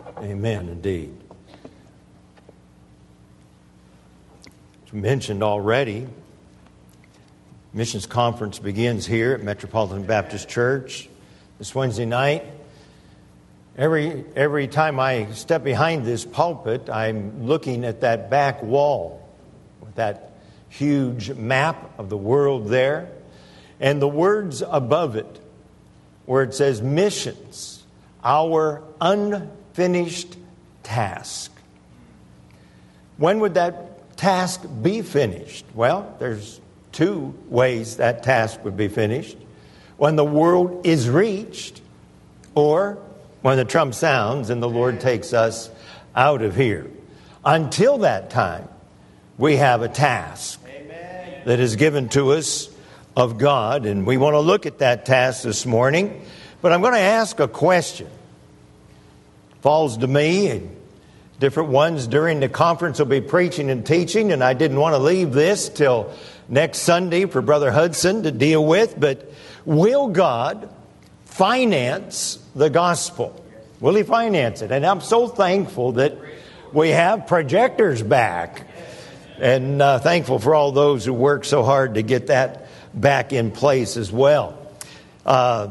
Amen, indeed. As mentioned already, missions conference begins here at Metropolitan Baptist Church this Wednesday night. Every time I step behind this pulpit, I'm looking at that back wall with that huge map of the world there, and the words above it, where it says missions, our unfinished task. When would that task be finished? Well, there's two ways that task would be finished. When the world is reached, or when the trump sounds and the Lord takes us out of here. Until that time, we have a task that is given to us of God, and we want to look at that task this morning. But I'm going to ask a question. It falls to me, and different ones during the conference will be preaching and teaching, and I didn't want to leave this till next Sunday for Brother Hudson to deal with. But will God finance the gospel? Will He finance it? And I'm so thankful that we have projectors back. And thankful for all those who work so hard to get that back in place as well. I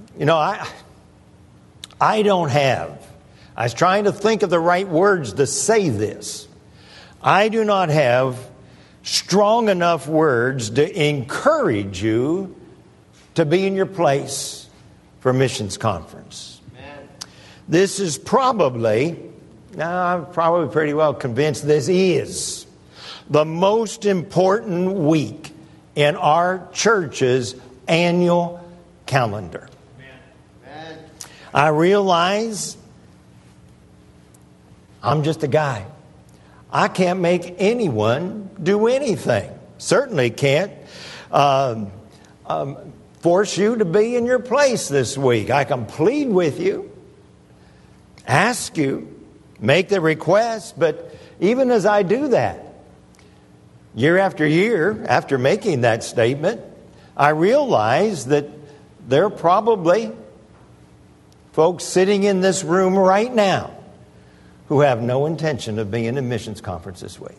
don't have. I was trying to think of the right words to say this. I do not have strong enough words to encourage you to be in your place for missions conference. Amen. This is probably, I'm probably pretty well convinced this is the most important week in our church's annual calendar. Amen. I realize I'm just a guy. I can't make anyone do anything. Certainly can't force you to be in your place this week. I can plead with you, ask you, make the request, but even as I do that, year after year, after making that statement, I realize that there are probably folks sitting in this room right now who have no intention of being in a missions conference this week.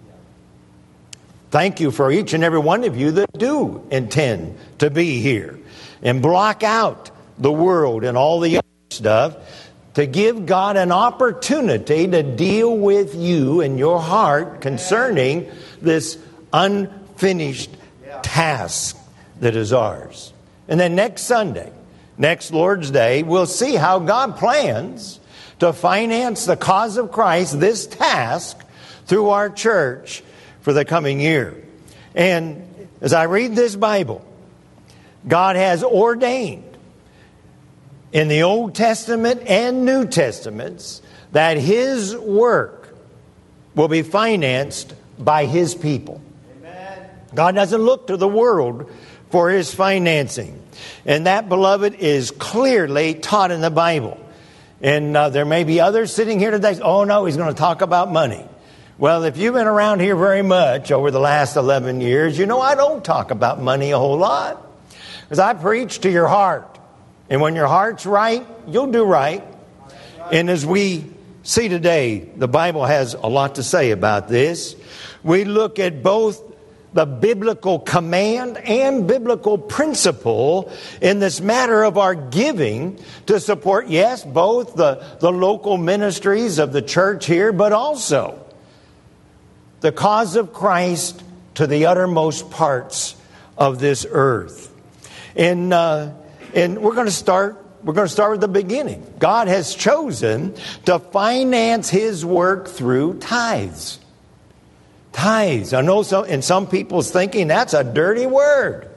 Thank you for each and every one of you that do intend to be here and block out the world and all the other stuff to give God an opportunity to deal with you and your heart concerning this unfinished task that is ours. And then next Sunday, next Lord's Day, we'll see how God plans to finance the cause of Christ, this task, through our church for the coming year. And as I read this Bible, God has ordained in the Old Testament and New Testaments that His work will be financed by His people. Amen. God doesn't look to the world for His financing. And that, beloved, is clearly taught in the Bible. And there may be others sitting here today, oh no, he's going to talk about money. Well, if you've been around here very much over the last 11 years, you know I don't talk about money a whole lot. Because I preach to your heart. And when your heart's right, you'll do right. And as we see today, the Bible has a lot to say about this. We look at both the biblical command and biblical principle in this matter of our giving to support, yes, both the local ministries of the church here, but also the cause of Christ to the uttermost parts of this earth. And we're going to start with the beginning. God has chosen to finance His work through tithes. Tithes. I know in some people's thinking that's a dirty word.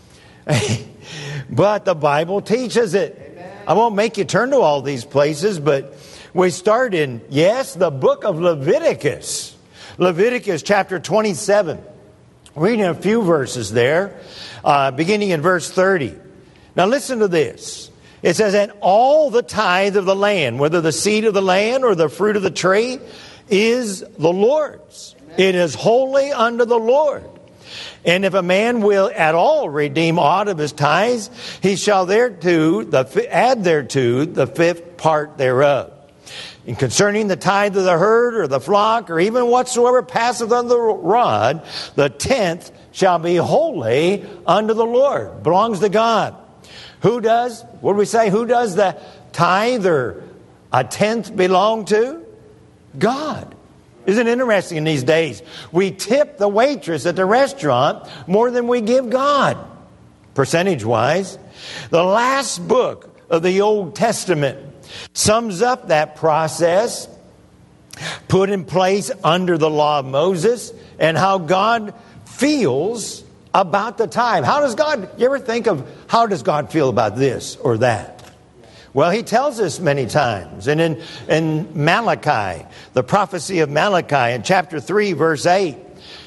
But the Bible teaches it. Amen. I won't make you turn to all these places, but we start in, the book of Leviticus. Leviticus chapter 27. Reading a few verses there, beginning in verse 30. Now listen to this. It says, and all the tithe of the land, whether the seed of the land or the fruit of the tree, is the Lord's. It is holy unto the Lord. And if a man will at all redeem aught of his tithes, he shall add thereto the fifth part thereof. And concerning the tithe of the herd or the flock or even whatsoever passeth under the rod, the tenth shall be holy unto the Lord. Belongs to God. Who does, what do we say, who does the tithe or a tenth belong to? God. Isn't it interesting in these days? We tip the waitress at the restaurant more than we give God, percentage-wise. The last book of the Old Testament sums up that process put in place under the law of Moses and how God feels about the tithe. How does God, you ever think of how does God feel about this or that? Well, He tells us many times. And in Malachi, the prophecy of Malachi in chapter 3, verse 8,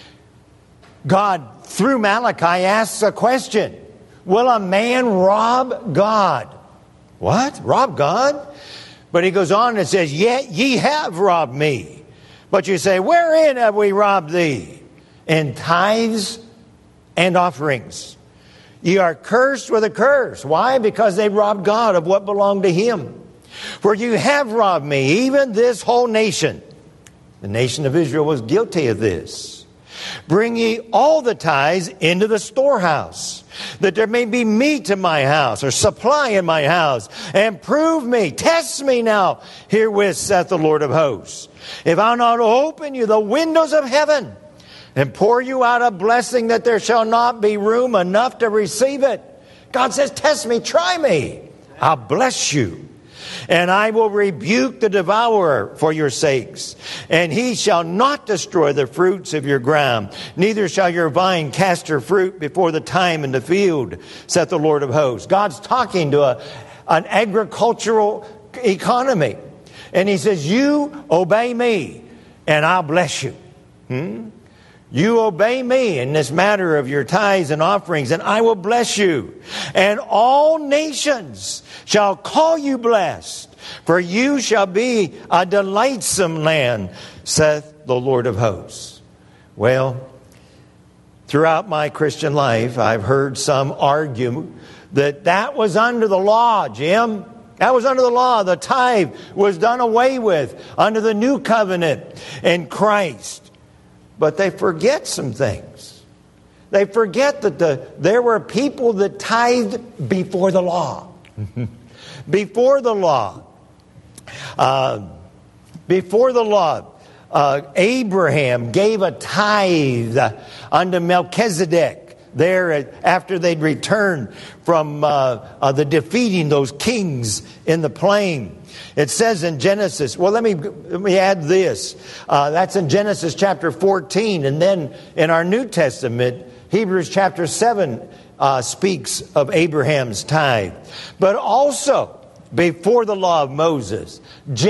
God, through Malachi, asks a question. Will a man rob God? What? Rob God? But He goes on and says, yet ye have robbed me. But you say, wherein have we robbed thee? In tithes and offerings. Ye are cursed with a curse. Why? Because they robbed God of what belonged to Him. For you have robbed me, even this whole nation. The nation of Israel was guilty of this. Bring ye all the tithes into the storehouse, that there may be meat in my house, or supply in my house, and prove me, test me now, herewith saith the Lord of hosts. If I'll not open you the windows of heaven, and pour you out a blessing that there shall not be room enough to receive it. God says, test me, try me. I'll bless you. And I will rebuke the devourer for your sakes. And he shall not destroy the fruits of your ground. Neither shall your vine cast her fruit before the time in the field, saith the Lord of hosts. God's talking to an agricultural economy. And He says, you obey me and I'll bless you. You obey me in this matter of your tithes and offerings, and I will bless you. And all nations shall call you blessed, for you shall be a delightsome land, saith the Lord of hosts. Well, throughout my Christian life, I've heard some argue that was under the law, Jim. That was under the law. The tithe was done away with under the new covenant in Christ. But they forget some things. They forget that there were people that tithed before the law. Before the law. Before the law. Abraham gave a tithe unto Melchizedek there after they'd returned from the defeating those kings in the plain. It says in Genesis, well, let me add this. That's in Genesis chapter 14. And then in our New Testament, Hebrews chapter 7 speaks of Abraham's tithe. But also, before the law of Moses,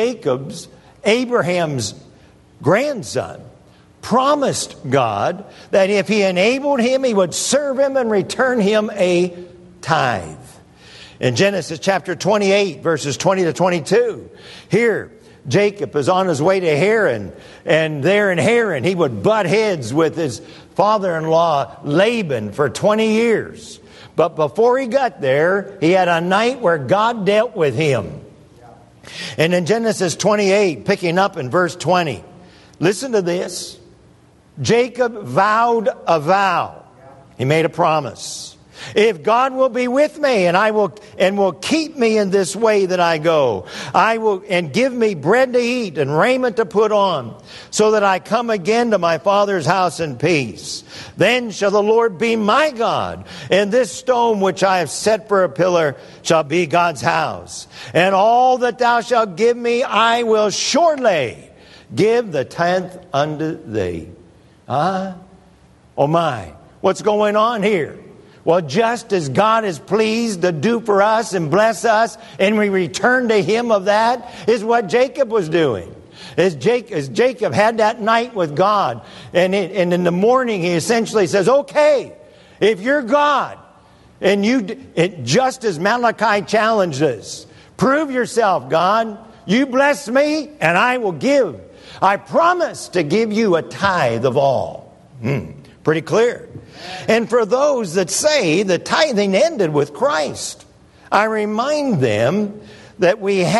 Abraham's grandson, promised God that if He enabled him, he would serve Him and return him a tithe. In Genesis chapter 28, verses 20 to 22, here Jacob is on his way to Haran, and there in Haran he would butt heads with his father-in-law Laban for 20 years. But before he got there, he had a night where God dealt with him. And in Genesis 28, picking up in verse 20, listen to this. Jacob vowed a vow. He made a promise. If God will be with me and will keep me in this way that I go, and give me bread to eat and raiment to put on, so that I come again to my father's house in peace. Then shall the Lord be my God, and this stone which I have set for a pillar shall be God's house. And all that thou shalt give me, I will surely give the tenth unto thee. Oh my, what's going on here? Well, just as God is pleased to do for us and bless us, and we return to Him of that, is what Jacob was doing. As Jacob had that night with God, and in the morning he essentially says, okay, if you're God, and just as Malachi challenged us, prove yourself, God. You bless me, and I will give. I promise to give you a tithe of all. Pretty clear. And for those that say the tithing ended with Christ, I remind them that we have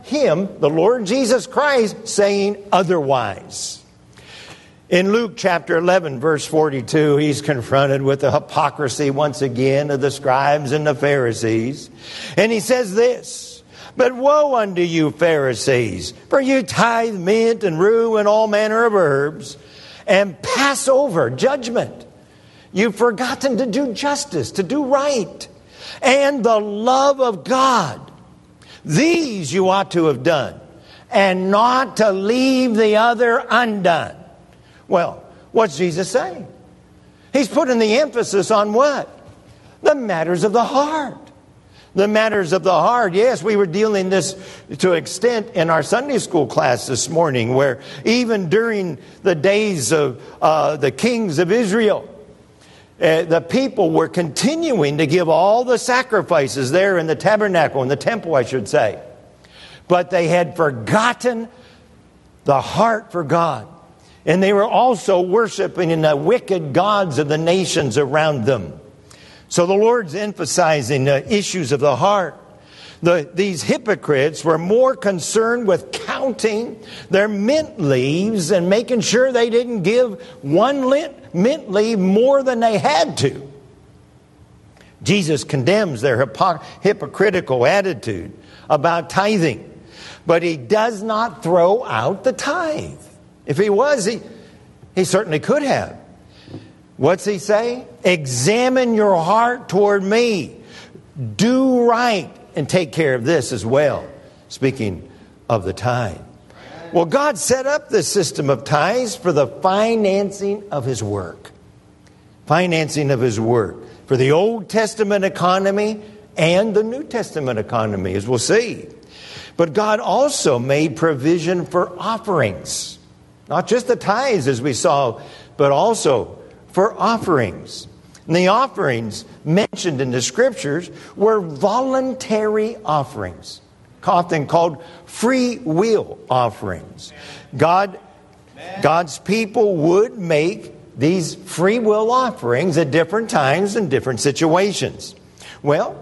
him, the Lord Jesus Christ, saying otherwise. In Luke chapter 11, verse 42, he's confronted with the hypocrisy once again of the scribes and the Pharisees. And he says this, "But woe unto you, Pharisees, for you tithe mint and rue and all manner of herbs, and pass over judgment. You've forgotten to do justice, to do right, and the love of God. These you ought to have done, and not to leave the other undone." Well, what's Jesus saying? He's putting the emphasis on what? The matters of the heart. The matters of the heart. Yes, we were dealing this to an extent in our Sunday school class this morning, where even during the days of the kings of Israel, the people were continuing to give all the sacrifices there in the tabernacle, in the temple, I should say. But they had forgotten the heart for God. And they were also worshiping in the wicked gods of the nations around them. So the Lord's emphasizing the issues of the heart. These hypocrites were more concerned with counting their mint leaves and making sure they didn't give one mint leaf more than they had to. Jesus condemns their hypocritical attitude about tithing, but he does not throw out the tithe. If he was, he certainly could have. What's he say? Examine your heart toward me. Do right and take care of this as well. Speaking of the tithe. Well, God set up this system of tithes for the financing of his work. Financing of his work. For the Old Testament economy and the New Testament economy, as we'll see. But God also made provision for offerings. Not just the tithes, as we saw, but also for offerings. And the offerings mentioned in the Scriptures were voluntary offerings, often called free will offerings. God's people would make these free will offerings at different times and different situations. Well,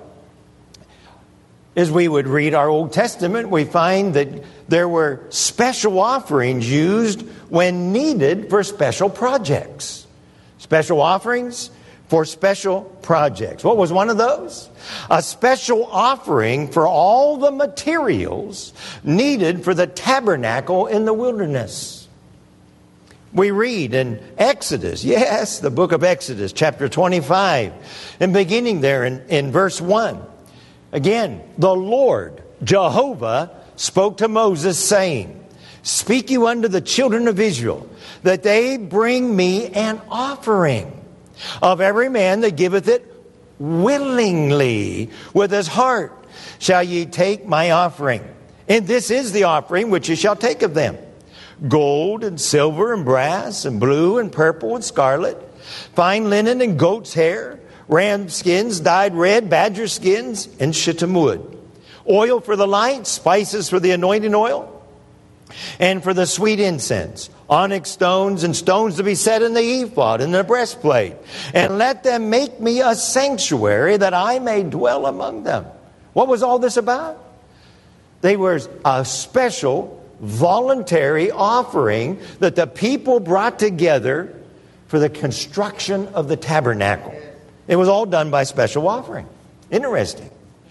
as we would read our Old Testament, we find that there were special offerings used when needed for special projects. Special offerings for special projects. What was one of those? A special offering for all the materials needed for the tabernacle in the wilderness. We read in Exodus, yes, the book of Exodus, chapter 25, and beginning there in verse 1. Again, the Lord, Jehovah, spoke to Moses, saying, "Speak you unto the children of Israel, that they bring me an offering of every man that giveth it willingly with his heart. Shall ye take my offering? And this is the offering which ye shall take of them: gold and silver and brass and blue and purple and scarlet, fine linen and goat's hair, ram skins dyed red, badger skins, and shittim wood. Oil for the light, spices for the anointing oil, and for the sweet incense, onyx stones and stones to be set in the ephod and the breastplate. And let them make me a sanctuary that I may dwell among them." What was all this about? They were a special voluntary offering that the people brought together for the construction of the tabernacle. It was all done by special offering. Interesting.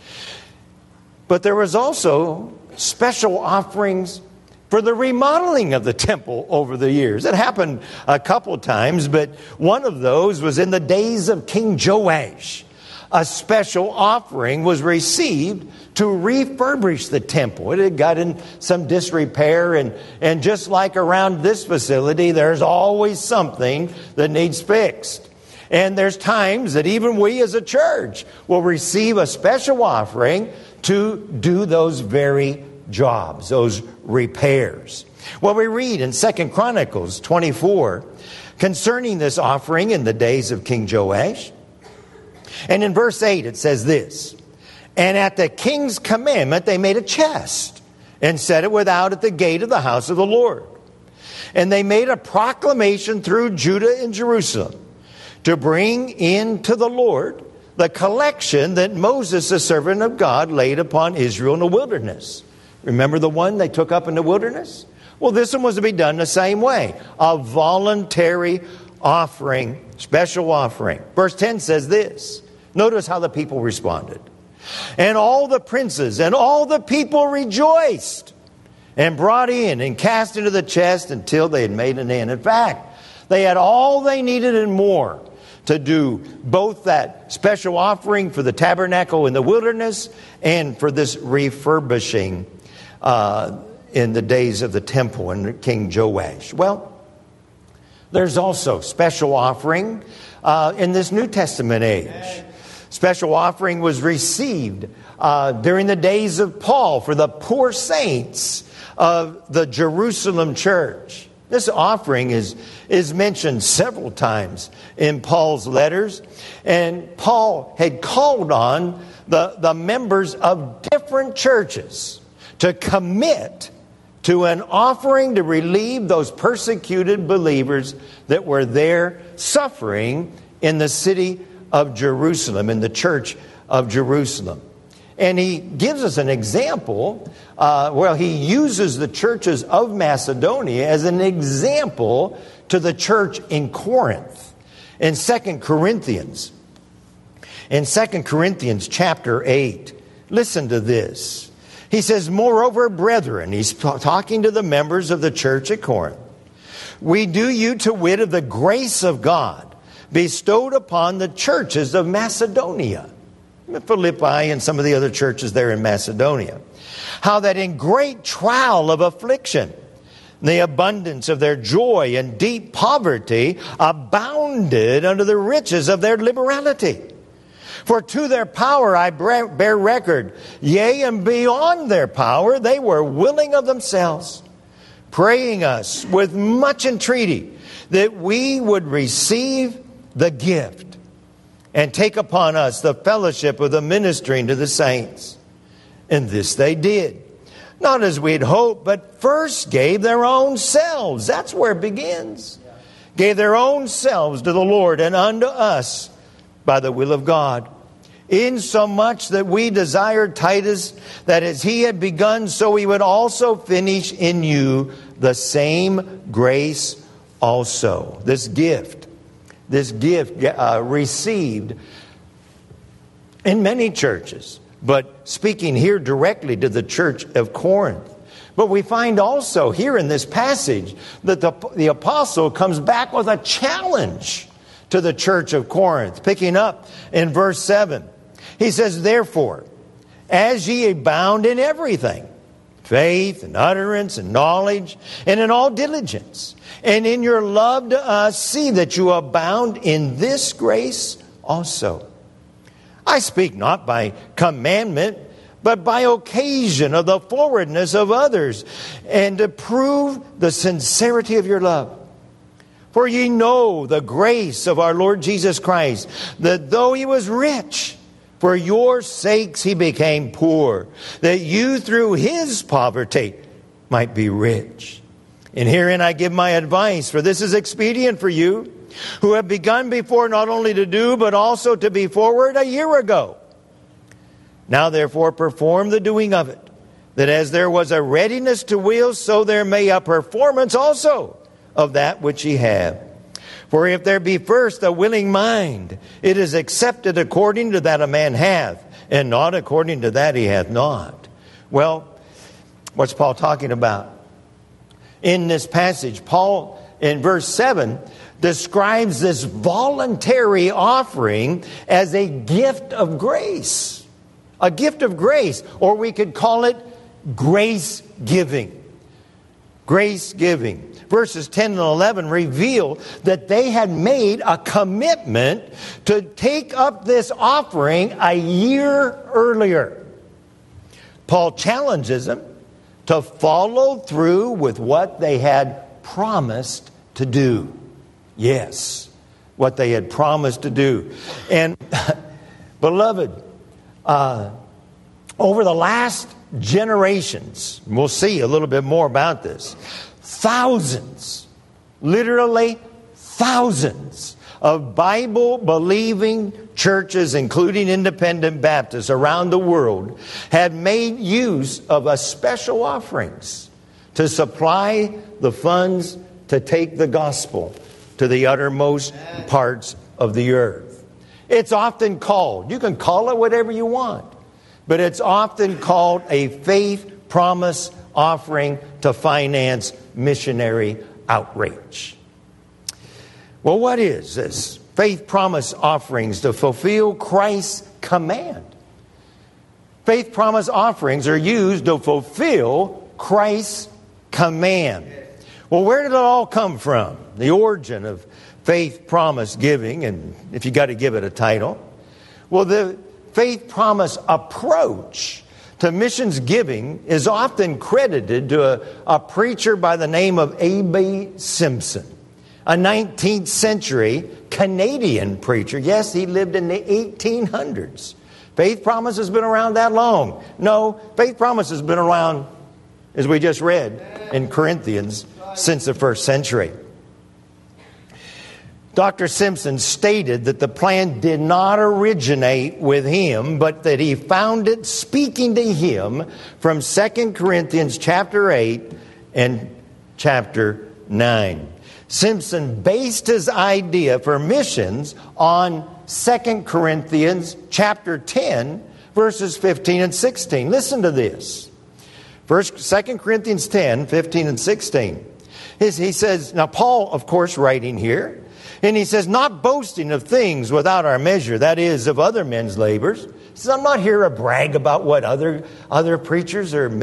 But there was also special offerings for the remodeling of the temple over the years. It happened a couple times, but one of those was in the days of King Joash. A special offering was received to refurbish the temple. It had got in some disrepair, and just like around this facility, there's always something that needs fixed. And there's times that even we as a church will receive a special offering to do those very jobs, those repairs. Well, we read in 2 Chronicles 24 concerning this offering in the days of King Joash. And in verse 8 it says this: "And at the king's commandment they made a chest and set it without at the gate of the house of the Lord. And they made a proclamation through Judah and Jerusalem to bring in to the Lord the collection that Moses, the servant of God, laid upon Israel in the wilderness." Remember the one they took up in the wilderness? Well, this one was to be done the same way. A voluntary offering, special offering. Verse 10 says this. Notice how the people responded. And all the princes and all the people rejoiced and brought in and cast into the chest until they had made an end. In fact, they had all they needed and more to do both that special offering for the tabernacle in the wilderness and for this refurbishing in the days of the temple and King Joash. Well, there's also special offering in this New Testament age. Special offering was received during the days of Paul for the poor saints of the Jerusalem church. This offering is mentioned several times in Paul's letters. And Paul had called on the members of different churches to commit to an offering to relieve those persecuted believers that were there suffering in the city of Jerusalem, in the church of Jerusalem. And he gives us an example. He uses the churches of Macedonia as an example to the church in Corinth. In 2 Corinthians chapter 8, listen to this. He says, moreover, brethren, he's talking to the members of the church at Corinth, we do you to wit of the grace of God bestowed upon the churches of Macedonia, Philippi and some of the other churches there in Macedonia, how that in great trial of affliction, the abundance of their joy and deep poverty abounded under the riches of their liberality. For to their power I bear record, yea, and beyond their power they were willing of themselves, praying us with much entreaty that we would receive the gift and take upon us the fellowship of the ministering to the saints. And this they did, not as we had hoped, but first gave their own selves. That's where it begins. Gave their own selves to the Lord and unto us by the will of God. Insomuch that we desired Titus, that as he had begun, so he would also finish in you the same grace also. This gift received in many churches, but speaking here directly to the church of Corinth. But we find also here in this passage that the apostle comes back with a challenge to the church of Corinth. Picking up in verse 7, he says, therefore, as ye abound in everything, faith and utterance and knowledge, and in all diligence, and in your love to us, see that you abound in this grace also. I speak not by commandment, but by occasion of the forwardness of others, and to prove the sincerity of your love. For ye know the grace of our Lord Jesus Christ, that though he was rich, for your sakes he became poor, that you through his poverty might be rich. And herein I give my advice, for this is expedient for you, who have begun before not only to do, but also to be forward a year ago. Now therefore perform the doing of it, that as there was a readiness to will, so there may a performance also of that which ye have. For if there be first a willing mind, it is accepted according to that a man hath, and not according to that he hath not. Well, what's Paul talking about? In this passage, Paul, in verse 7, describes this voluntary offering as a gift of grace. A gift of grace, or we could call it grace giving. Grace giving. Verses 10 and 11 reveal that they had made a commitment to take up this offering a year earlier. Paul challenges them to follow through with what they had promised to do. Yes, what they had promised to do. And, beloved, over the last generations, we'll see a little bit more about this, thousands, literally thousands of Bible-believing churches, including independent Baptists around the world, have made use of a special offerings to supply the funds to take the gospel to the uttermost parts of the earth. It's often called, you can call it whatever you want, but it's often called a faith promise offering to finance missionary outreach. Well, what is this? Faith promise offerings to fulfill Christ's command. Faith promise offerings are used to fulfill Christ's command. Well, where did it all come from? The origin of faith promise giving, and if you got to give it a title. Well, the faith promise approach to missions giving is often credited to a preacher by the name of A.B. Simpson, a 19th century Canadian preacher. Yes, he lived in the 1800s. Faith promise has been around that long. No, faith promise has been around, as we just read in Corinthians, since the first century. Dr. Simpson stated that the plan did not originate with him, but that he found it speaking to him from 2 Corinthians chapter 8 and chapter 9. Simpson based his idea for missions on 2 Corinthians chapter 10, verses 15 and 16. Listen to this. 2 Corinthians 10, 15 and 16. He says, now Paul, of course, writing here, and he says, not boasting of things without our measure, that is, of other men's labors. He says, I'm not here to brag about what other preachers or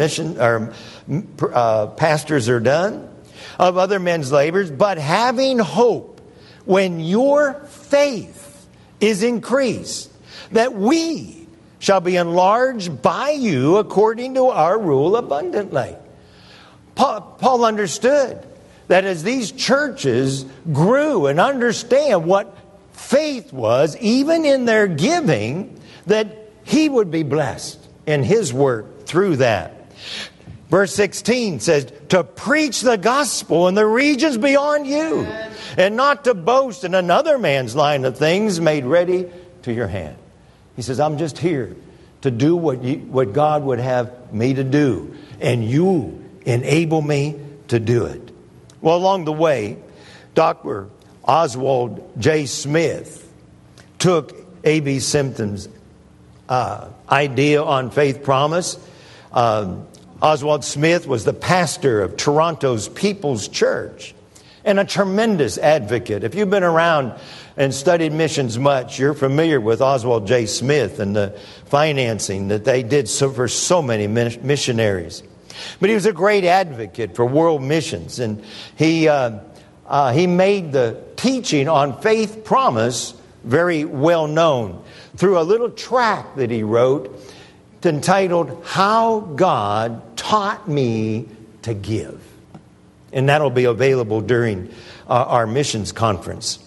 pastors are done, of other men's labors, but having hope when your faith is increased, that we shall be enlarged by you according to our rule abundantly. Paul understood that as these churches grew and understand what faith was, even in their giving, that he would be blessed in his work through that. Verse 16 says, to preach the gospel in the regions beyond you, and not to boast in another man's line of things made ready to your hand. He says, I'm just here to do what God would have me to do, and you enable me to do it. Well, along the way, Dr. Oswald J. Smith took A.B. Simpson's idea on faith promise. Oswald Smith was the pastor of Toronto's People's Church and a tremendous advocate. If you've been around and studied missions much, you're familiar with Oswald J. Smith and the financing that they did for so many missionaries. But he was a great advocate for world missions, and he made the teaching on faith promise very well known through a little tract that he wrote entitled, How God Taught Me to Give. And that'll be available during our missions conference.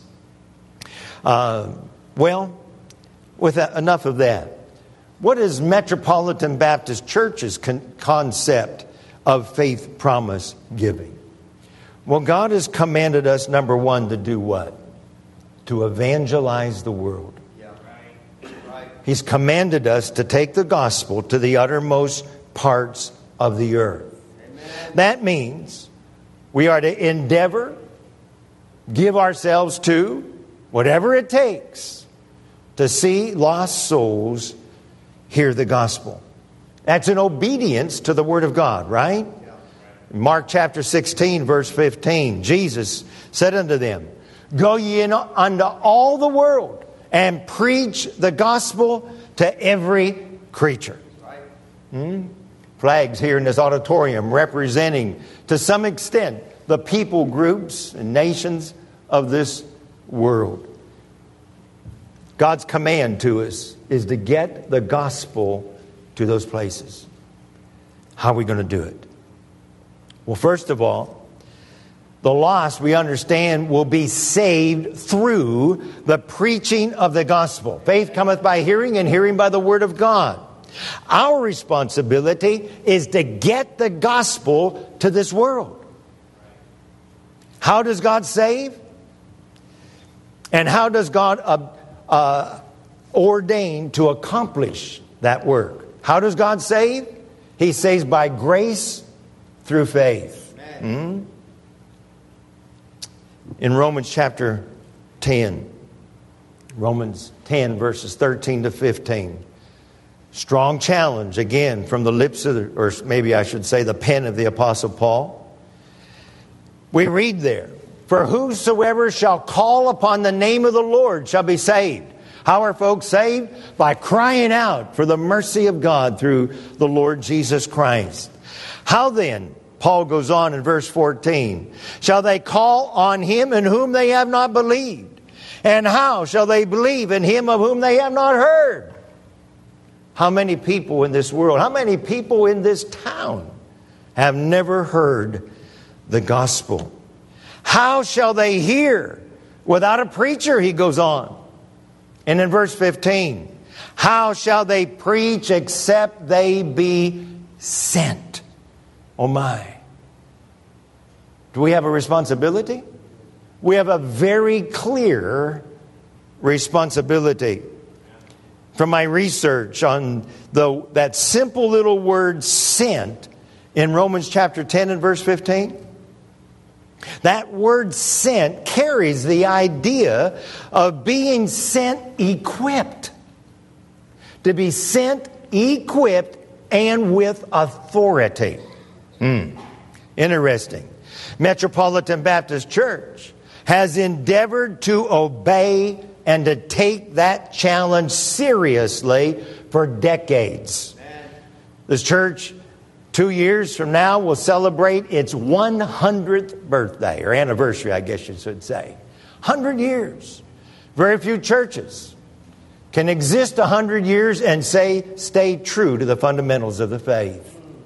Well, with enough of that, what is Metropolitan Baptist Church's concept of faith promise giving? Well, God has commanded us, number one, to do what? To evangelize the world. He's commanded us to take the gospel to the uttermost parts of the earth. Amen. That means we are to endeavor, give ourselves to whatever it takes to see lost souls hear the gospel. That's in obedience to the Word of God, right? Mark chapter 16, verse 15, Jesus said unto them, Go ye unto all the world and preach the gospel to every creature. Flags here in this auditorium representing, to some extent, the people groups and nations of this world. God's command to us is to get the gospel to those places. How are we going to do it? Well, first of all, the lost, we understand, will be saved through the preaching of the gospel. Faith cometh by hearing, and hearing by the word of God. Our responsibility is to get the gospel to this world. How does God save? And how does God ordain to accomplish that work? How does God save? He saves by grace through faith. In Romans chapter 10, Romans 10 verses 13 to 15. Strong challenge again from the lips of or maybe I should say the pen of the Apostle Paul. We read there, for whosoever shall call upon the name of the Lord shall be saved. How are folks saved? By crying out for the mercy of God through the Lord Jesus Christ. How then, Paul goes on in verse 14, shall they call on him in whom they have not believed? And how shall they believe in him of whom they have not heard? How many people in this world, how many people in this town have never heard the gospel? How shall they hear without a preacher, he goes on. And in verse 15, how shall they preach except they be sent? Oh my. Do we have a responsibility? We have a very clear responsibility. From my research on that simple little word sent in Romans chapter 10 and verse 15, that word sent carries the idea of being sent equipped. To be sent equipped and with authority. Interesting. Metropolitan Baptist Church has endeavored to obey and to take that challenge seriously for decades. This church, 2 years from now, will celebrate its 100th birthday, or anniversary, I guess you should say. 100 years. Very few churches can exist 100 years and stay true to the fundamentals of the faith.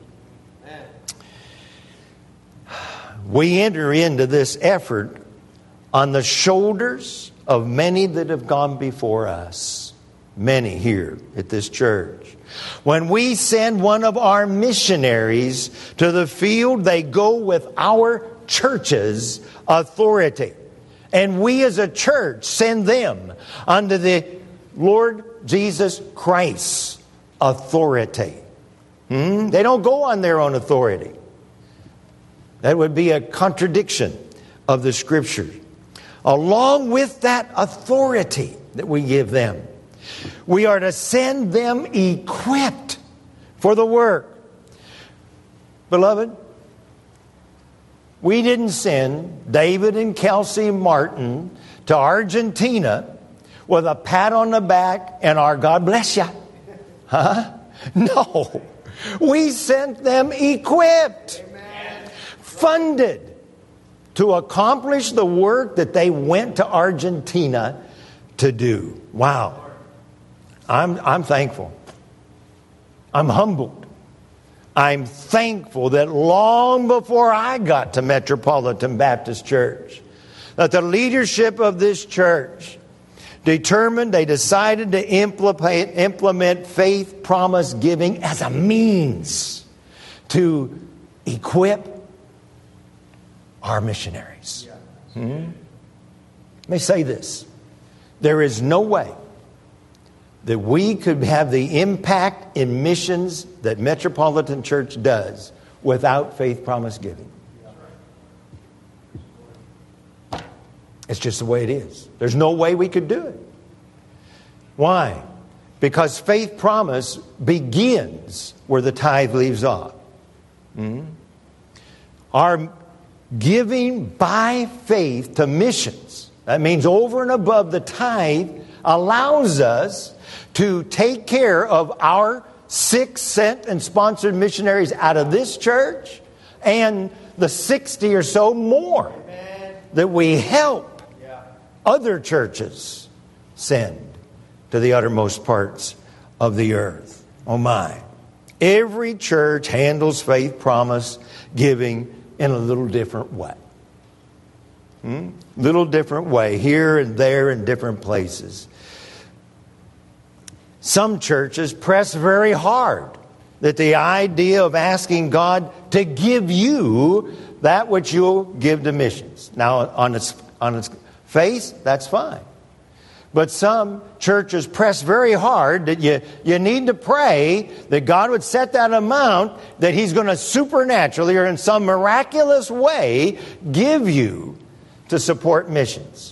We enter into this effort on the shoulders of many that have gone before us. Many here at this church. When we send one of our missionaries to the field, they go with our church's authority. And we as a church send them under the Lord Jesus Christ's authority. They don't go on their own authority. That would be a contradiction of the Scripture. Along with that authority that we give them, we are to send them equipped for the work. Beloved, we didn't send David and Kelsey Martin to Argentina with a pat on the back and our God bless you. No. We sent them equipped, funded to accomplish the work that they went to Argentina to do. Wow. I'm thankful. I'm humbled. I'm thankful that long before I got to Metropolitan Baptist Church, that the leadership of this church they decided to implement faith promise giving as a means to equip our missionaries. Let me say this. There is no way that we could have the impact in missions that Metropolitan Church does without faith promise giving. It's just the way it is. There's no way we could do it. Why? Because faith promise begins where the tithe leaves off. Our giving by faith to missions, that means over and above the tithe, allows us to take care of our 6 sent and sponsored missionaries out of this church and the 60 or so more that we help other churches send to the uttermost parts of the earth. Oh my. Every church handles faith promise giving in a little different way. Little different way, here and there in different places. Some churches press very hard that the idea of asking God to give you that which you'll give to missions. Now, on its face, that's fine. But some churches press very hard that you need to pray that God would set that amount that He's going to supernaturally or in some miraculous way give you to support missions.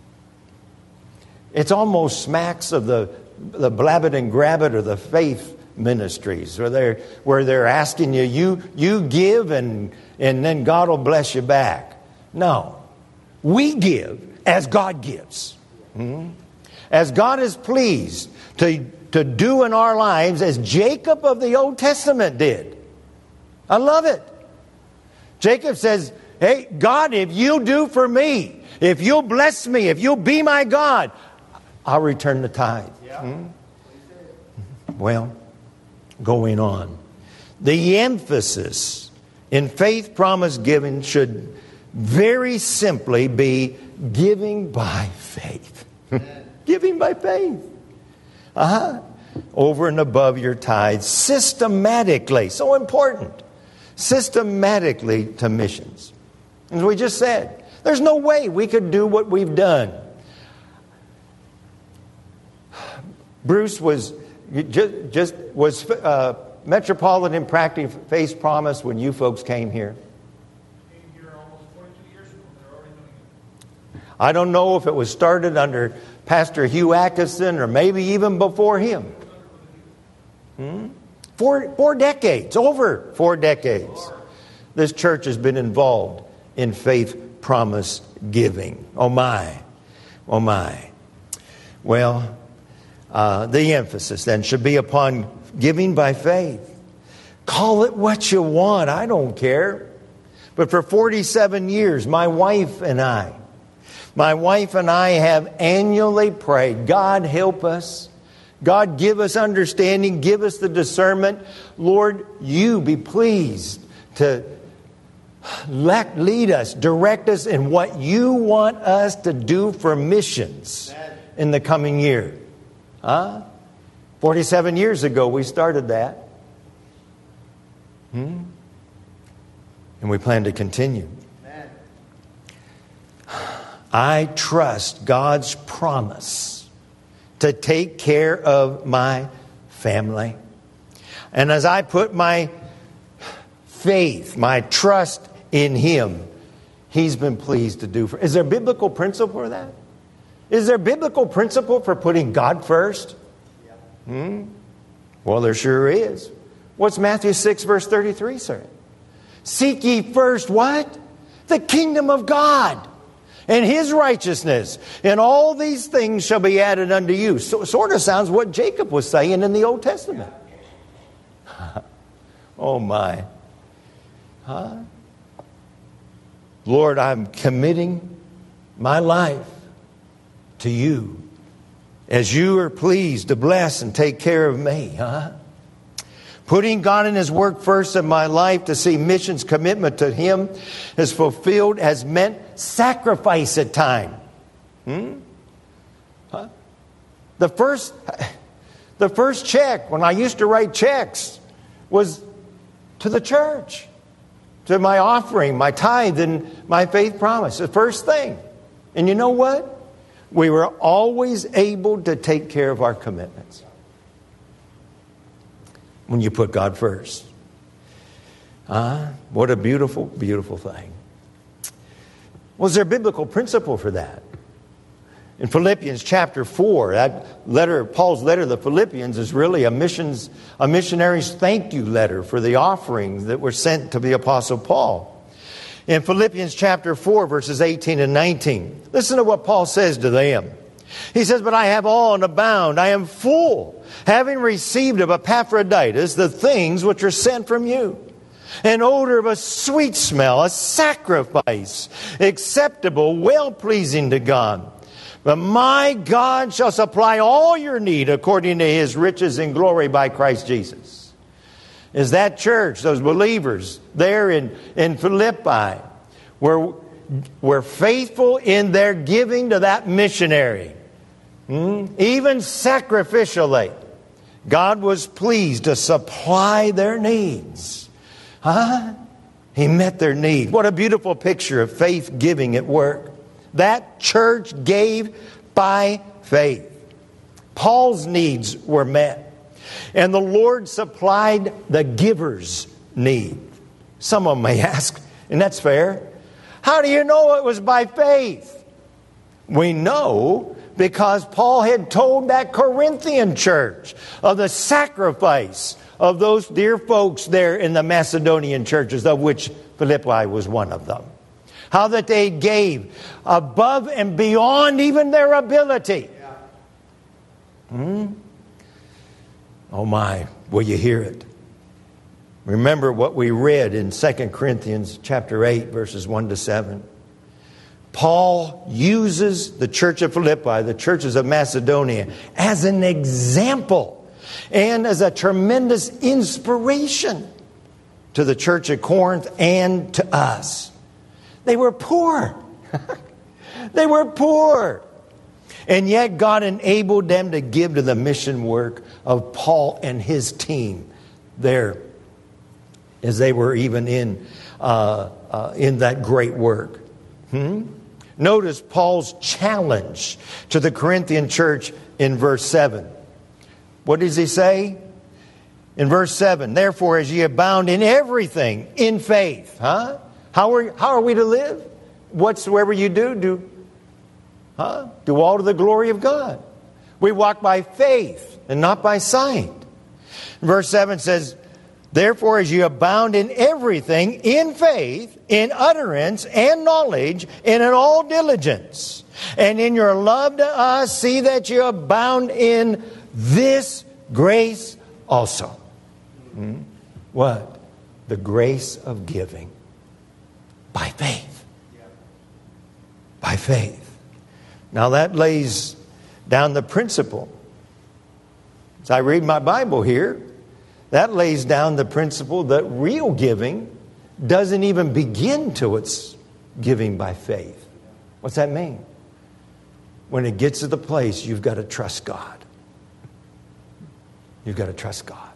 It's almost smacks of the blab it and grab it or the faith ministries where they're asking you give and then God will bless you back. No. We give as God gives. As God is pleased to do in our lives as Jacob of the Old Testament did. I love it. Jacob says, hey, God, if you do for me, if you'll bless me, if you'll be my God, I'll return the tithe. Yeah. Well, going on. The emphasis in faith promise giving should very simply be giving by faith. Giving by faith. Over and above your tithes, systematically. So important. Systematically to missions. As we just said, there's no way we could do what we've done. Bruce was Metropolitan Practice Faith Promise when you folks came here. Came here almost 22 years ago. They're already doing it. I don't know if it was started under Pastor Hugh Atkinson or maybe even before him. 4 decades, over 4 decades. This church has been involved in faith promise giving. Oh my. Oh my. Well, the emphasis then should be upon giving by faith. Call it what you want. I don't care. But for 47 years, my wife and I have annually prayed, God help us. God give us understanding. Give us the discernment. Lord, you be pleased to lead us, direct us in what you want us to do for missions in the coming year. 47 years ago we started that. And we plan to continue. I trust God's promise to take care of my family. And as I put my faith, my trust in Him, He's been pleased to do for. Is there biblical principle for that? Is there biblical principle for putting God first? Well, there sure is. What's Matthew 6 verse 33 say? Seek ye first what? The kingdom of God and His righteousness. And all these things shall be added unto you. So sort of sounds what Jacob was saying in the Old Testament. Oh my. Lord, I'm committing my life to you as you are pleased to bless and take care of me. Putting God and His work first in my life to see missions commitment to Him is fulfilled has meant sacrifice at time. The first check, when I used to write checks, was to the church, to my offering, my tithe, and my faith promise. The first thing. And you know what? We were always able to take care of our commitments when you put God first. What a beautiful, beautiful thing. Was there a biblical principle for that? In Philippians chapter 4, that letter, Paul's letter to the Philippians, is really a missionary's thank you letter for the offerings that were sent to the Apostle Paul. In Philippians chapter 4, verses 18 and 19, listen to what Paul says to them. He says, but I have all and abound. I am full, having received of Epaphroditus the things which are sent from you. An odor of a sweet smell, a sacrifice, acceptable, well-pleasing to God. But my God shall supply all your need according to His riches and glory by Christ Jesus. Is that church, those believers there in Philippi, were faithful in their giving to that missionary. Even sacrificially. God was pleased to supply their needs. He met their need. What a beautiful picture of faith giving at work. That church gave by faith. Paul's needs were met, and the Lord supplied the giver's need. Someone may ask, and that's fair, how do you know it was by faith? We know because Paul had told that Corinthian church of the sacrifice of those dear folks there in the Macedonian churches, of which Philippi was one of them. How that they gave above and beyond even their ability. Oh my, will you hear it? Remember what we read in 2 Corinthians chapter 8, verses 1 to 7. Paul uses the church of Philippi, the churches of Macedonia, as an example and as a tremendous inspiration to the church of Corinth and to us. They were poor. They were poor. And yet God enabled them to give to the mission work of Paul and his team there, as they were even in that great work. Notice Paul's challenge to the Corinthian church in verse 7. What does he say? In verse 7, therefore, as ye abound in everything, in faith. How are we to live? Whatsoever you do all to the glory of God. We walk by faith and not by sight. Verse 7 says, therefore, as you abound in everything, in faith, in utterance, and knowledge, and in all diligence, and in your love to us, see that you abound in this grace also. What? The grace of giving. By faith. By faith. Now that lays down the principle. As I read my Bible here, that lays down the principle that real giving doesn't even begin till it's giving by faith. What's that mean? When it gets to the place, you've got to trust God. You've got to trust God.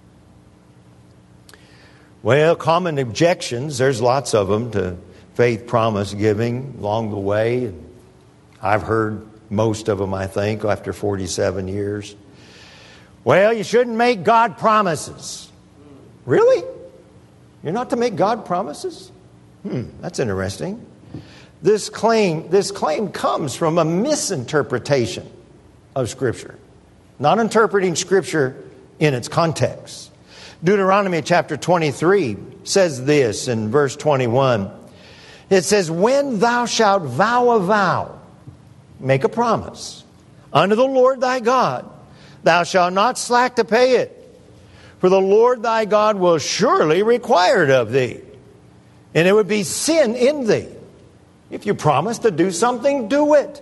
Well, common objections, there's lots of them to faith promise giving along the way. I've heard most of them, I think, after 47 years. Well, you shouldn't make God promises. Really? You're not to make God promises? That's interesting. This claim comes from a misinterpretation of Scripture. Not interpreting Scripture in its context. Deuteronomy chapter 23 says this in verse 21. It says, when thou shalt vow a vow, make a promise, unto the Lord thy God, thou shalt not slack to pay it. For the Lord thy God will surely require it of thee. And it would be sin in thee. If you promise to do something, do it.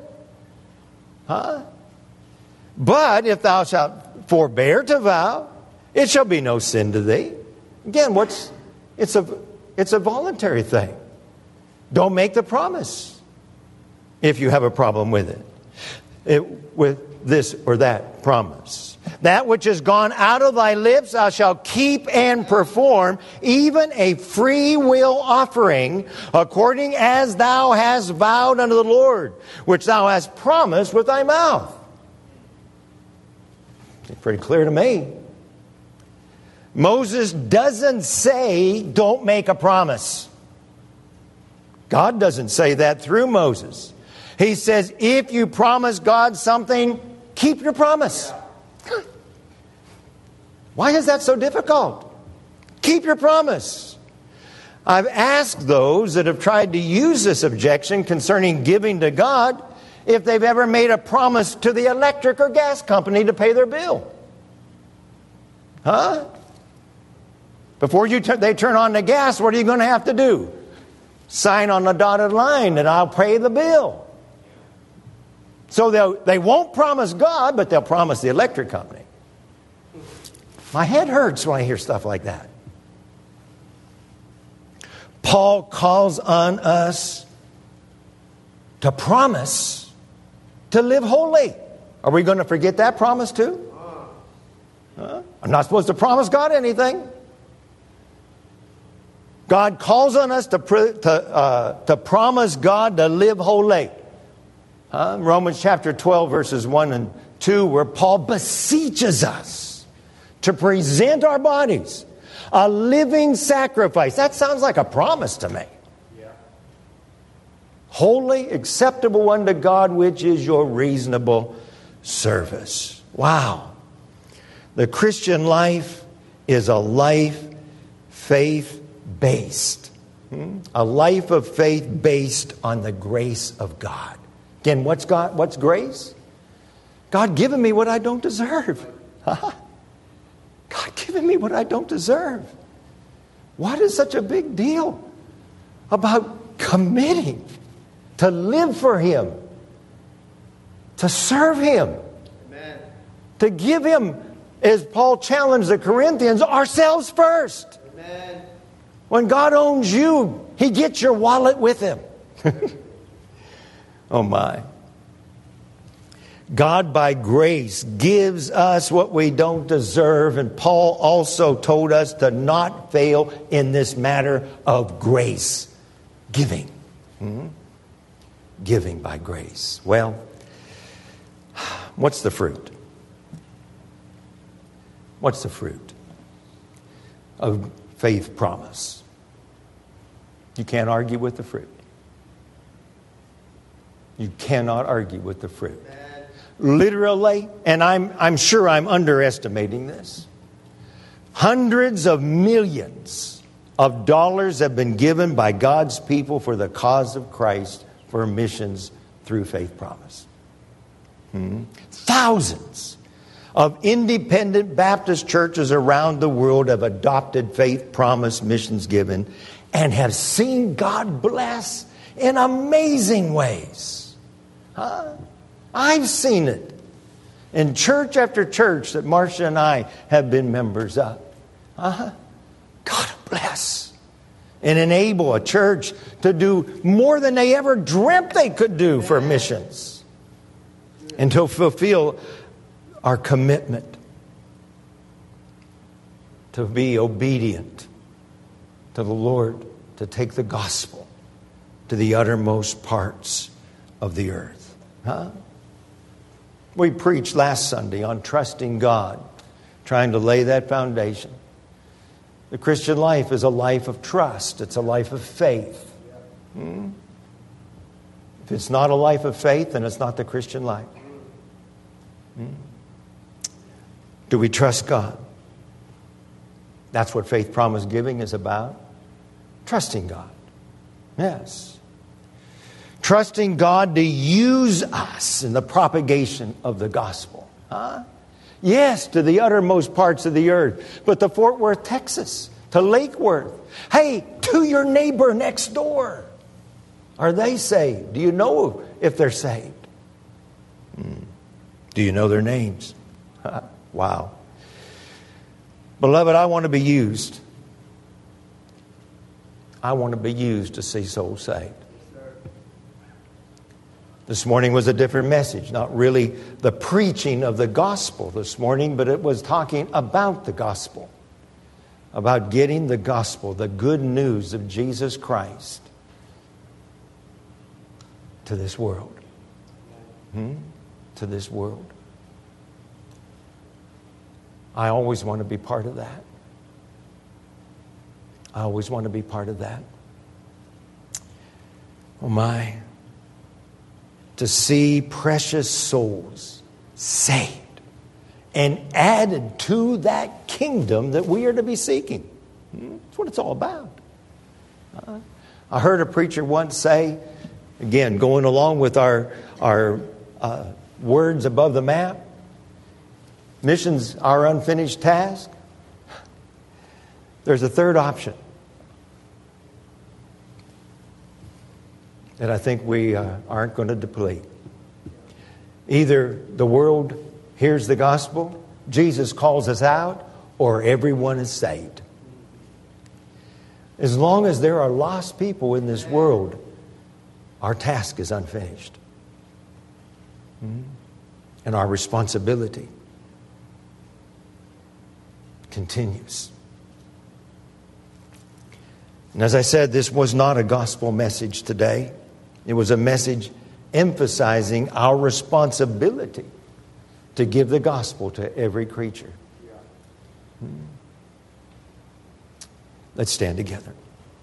But if thou shalt forbear to vow, it shall be no sin to thee. Again, it's a voluntary thing. Don't make the promise if you have a problem with it. With this or that promise. That which is gone out of thy lips thou shalt keep and perform, even a free will offering, according as thou hast vowed unto the Lord, which thou hast promised with thy mouth. It's pretty clear to me. Moses doesn't say, don't make a promise. God doesn't say that through Moses. He says, if you promise God something, keep your promise. Why is that so difficult? Keep your promise. I've asked those that have tried to use this objection concerning giving to God if they've ever made a promise to the electric or gas company to pay their bill. Before they turn on the gas, what are you going to have to do? Sign on the dotted line and I'll pay the bill. So they won't promise God, but they'll promise the electric company. My head hurts when I hear stuff like that. Paul calls on us to promise to live holy. Are we going to forget that promise too? I'm not supposed to promise God anything. God calls on us to promise God to live holy. Romans chapter 12, verses 1 and 2, where Paul beseeches us to present our bodies a living sacrifice. That sounds like a promise to me. Yeah. Holy, acceptable unto God, which is your reasonable service. Wow. The Christian life is a life faith-based. A life of faith based on the grace of God. Again, what's grace? God giving me what I don't deserve. God giving me what I don't deserve. What is such a big deal about committing to live for Him, to serve Him, Amen. to give Him, as Paul challenged the Corinthians, ourselves first. Amen. When God owns you, He gets your wallet with Him. Oh my. God by grace gives us what we don't deserve. And Paul also told us to not fail in this matter of grace. Giving. Giving by grace. Well, what's the fruit? What's the fruit of faith promise? You can't argue with the fruit. You cannot argue with the fruit. Literally, and I'm sure I'm underestimating this, hundreds of millions of dollars have been given by God's people for the cause of Christ for missions through faith promise. Thousands of independent Baptist churches around the world have adopted faith promise missions given and have seen God bless in amazing ways. I've seen it in church after church that Marcia and I have been members of. God bless and enable a church to do more than they ever dreamt they could do for missions and to fulfill our commitment to be obedient to the Lord, to take the gospel to the uttermost parts of the earth. We preached last Sunday on trusting God, trying to lay that foundation. The Christian life is a life of trust. It's a life of faith. If it's not a life of faith, then it's not the Christian life. Do we trust God? That's what faith promise giving is about. Trusting God. Yes. Trusting God to use us in the propagation of the gospel. Yes, to the uttermost parts of the earth. But to Fort Worth, Texas. To Lake Worth. Hey, to your neighbor next door. Are they saved? Do you know if they're saved? Do you know their names? Wow. Beloved, I want to be used. I want to be used to see souls saved. This morning was a different message. Not really the preaching of the gospel this morning, but it was talking about the gospel. About getting the gospel, the good news of Jesus Christ to this world. To this world. I always want to be part of that. I always want to be part of that. Oh my. To see precious souls saved and added to that kingdom that we are to be seeking. That's what it's all about. I heard a preacher once say, again, going along with our words above the map, missions are unfinished task. There's a third option that I think we aren't going to deplete. Either the world hears the gospel, Jesus calls us out, or everyone is saved. As long as there are lost people in this world, our task is unfinished. And our responsibility continues. And as I said, this was not a gospel message today. It was a message emphasizing our responsibility to give the gospel to every creature. Let's stand together.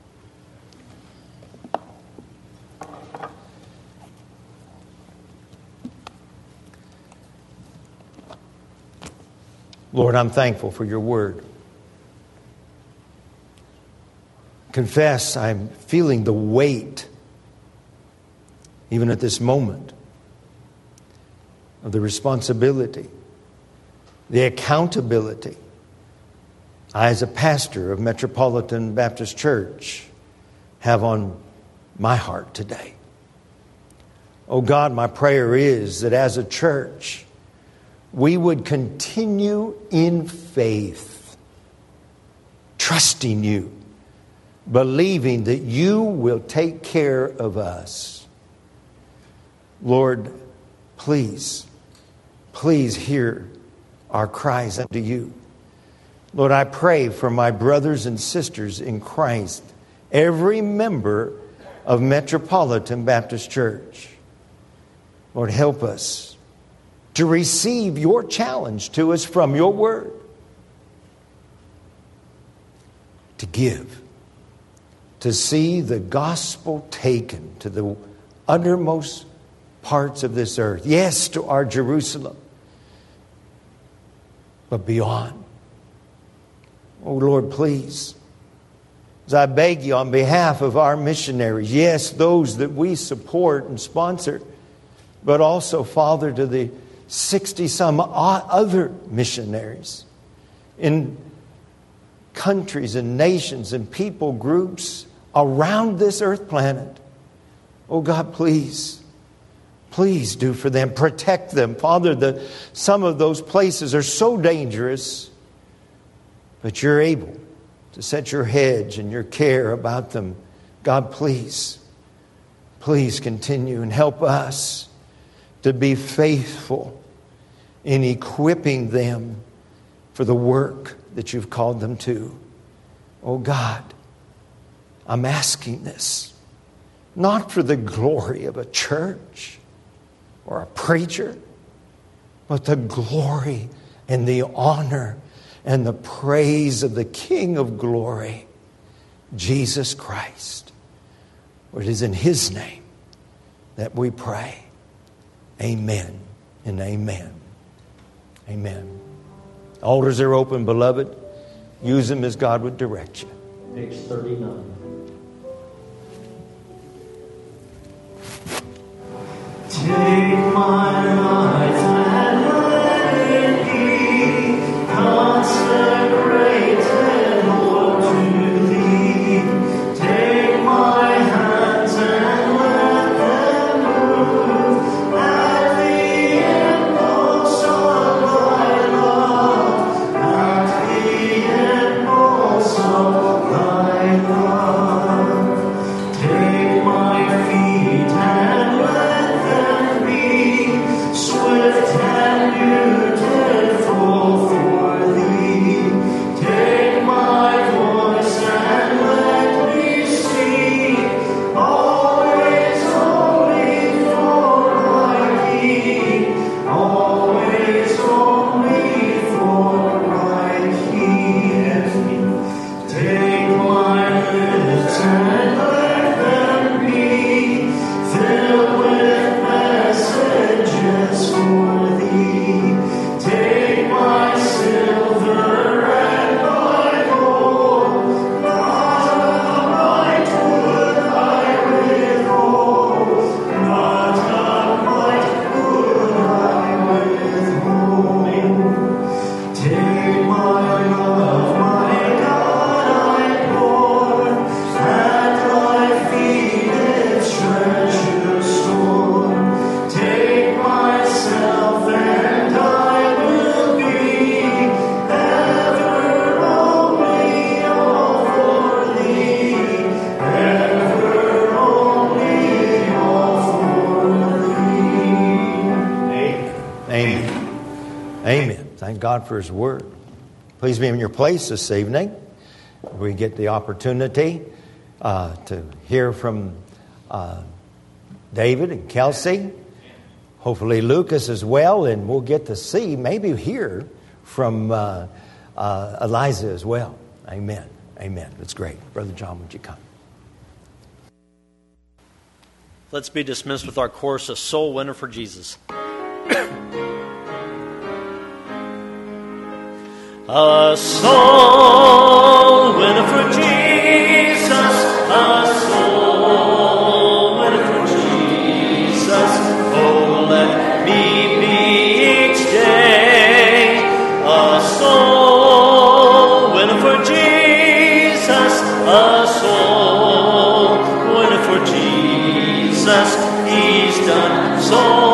Lord, I'm thankful for your word. Confess, I'm feeling the weight, even at this moment, of the responsibility, the accountability I, as a pastor of Metropolitan Baptist Church, have on my heart today. Oh God, my prayer is that as a church, we would continue in faith, trusting you, believing that you will take care of us. Lord, please hear our cries unto you. Lord, I pray for my brothers and sisters in Christ, every member of Metropolitan Baptist Church. Lord, help us to receive your challenge to us from your word. To give. To see the gospel taken to the uttermost parts of this earth. Yes, to our Jerusalem. But beyond. Oh Lord, please. As I beg you on behalf of our missionaries. Yes, those that we support and sponsor. But also, Father, to the 60-some other missionaries in countries and nations and people groups around this earth planet. Oh God, please do for them. Protect them. Father, some of those places are so dangerous, but you're able to set your hedge and your care about them. God, please continue and help us to be faithful in equipping them for the work that you've called them to. Oh God, I'm asking this not for the glory of a church or a preacher, but the glory and the honor and the praise of the King of glory, Jesus Christ. For it is in His name that we pray. Amen and amen. Amen. Altars are open, beloved. Use them as God would direct you. Page 39. Take my life and let it be consecrated, Lord, to Thee. Take my hands and let them move at the impulse of Thy love, at the impulse of Thy love. Take my feet and let them be swift and beautiful for Thee. Take my voice and let me sing, always only for my King, always only for my King. Take my lips and let them be filled with messages for Thee. Take my silver and my gold, not a mite would I withhold, not a mite would I withhold. Take my love, my God, I pour at Thy feet its treasure store. Take myself and I will be ever only all for Thee, ever only all for Thee. Amen. Amen. Thank God for His Word. Please be in your place this evening. We get the opportunity to hear from David and Kelsey, hopefully Lucas as well, and we'll get to see, maybe hear from Eliza as well. Amen. Amen. That's great. Brother John, would you come? Let's be dismissed with our chorus, A Soul Winner for Jesus. A soul winner for Jesus, a soul winner for Jesus. Oh, let me be each day a soul winner for Jesus, a soul winner for Jesus. He's done so